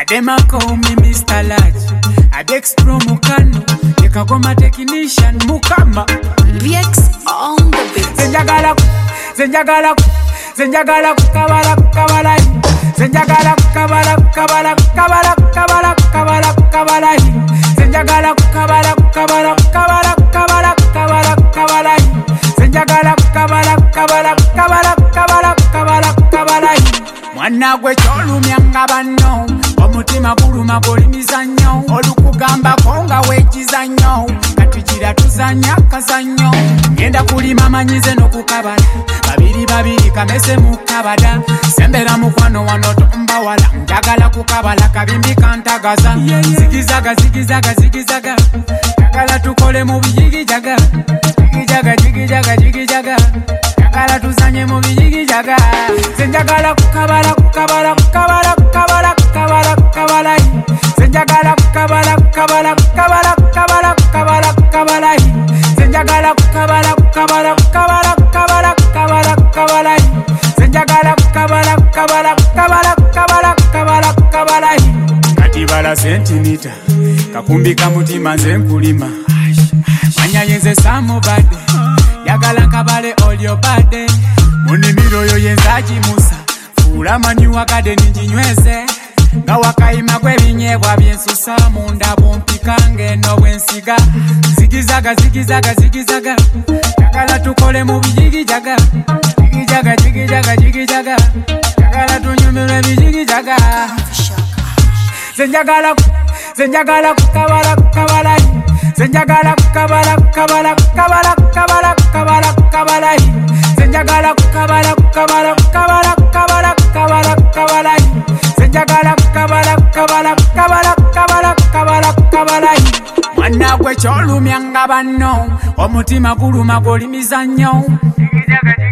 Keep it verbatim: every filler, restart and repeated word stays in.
Adema call me Mister Large. Adex Pro Mukano. Yekagoma technician Mukama. B X on the beat. Zenjagala, Zenjagala, Zenjagala, Kabala, Kabala. Zenjagala, Kabala, Kabala, Kabala, Kabala, Kabala, Kabala. Zenjagala, Kabala, Kabala, Kabala, Kabala, Kabala, Kabala. Zenjagala, Kabala, Kabala, Kabala, Kabala, Kabala, Kabala. Mwana gwe kyolumya nga banno omutima guluma golimiza nnyo olukugamba konga weekiza nnyo katugira tuzanya kazannyo ngenda kulima manyize n'okukabala babiri babiri kamese mu kabada sembera mukwano wano tombawala njagala kukabala kabimbi kantagaza zigizaga zigizaga zigizaga njagala tukole mu bijigijaga jigijaga jigijaga jigijaga njagala tuzanye mu bijigijaga zenjagala kukabala kukabala kukabala kukabala kukabala kukabala zenjagala kukabala kukabala kukabala kukabala kukabala kukabala zenjagala kukabala kukabala kukabala kukabala kukabala kukabala zenjagala kukabala kukabala kukabala kukabala kukabala kukabala kati bala sentimita kakumbika mutima nze nkulima manya yenze samubadde yagala nkabale olyo badde munimiro yo yenzaji musa fula manyu wakade ninjinyweze nga wakayima kw'ebinyebwa byensusa munda bumpikange no bwensiga zigizaga zigizaga zigizaga yagala tukole mu bijigijaga jigijaga jigijaga jigijaga yagala tunyumirwe bijigijaga zenjagala zenjagala kukabala kukabala zenjagala kukabala kukabala kukabala kukabala kukabala kukabala zenjagala kukabala kukabala kukabala kukabala kukabala kukabala zenjagala kukabala kukabala kukabala kukabala kukabala kukabala mwana gwe kyolumya nga banno omutima guluma golimiza nnyo